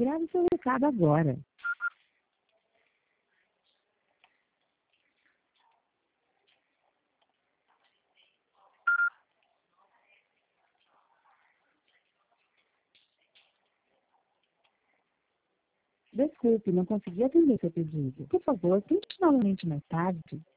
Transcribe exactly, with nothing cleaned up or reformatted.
Grave seu recado agora. Desculpe, não consegui atender seu pedido. Por favor, tente novamente mais tarde.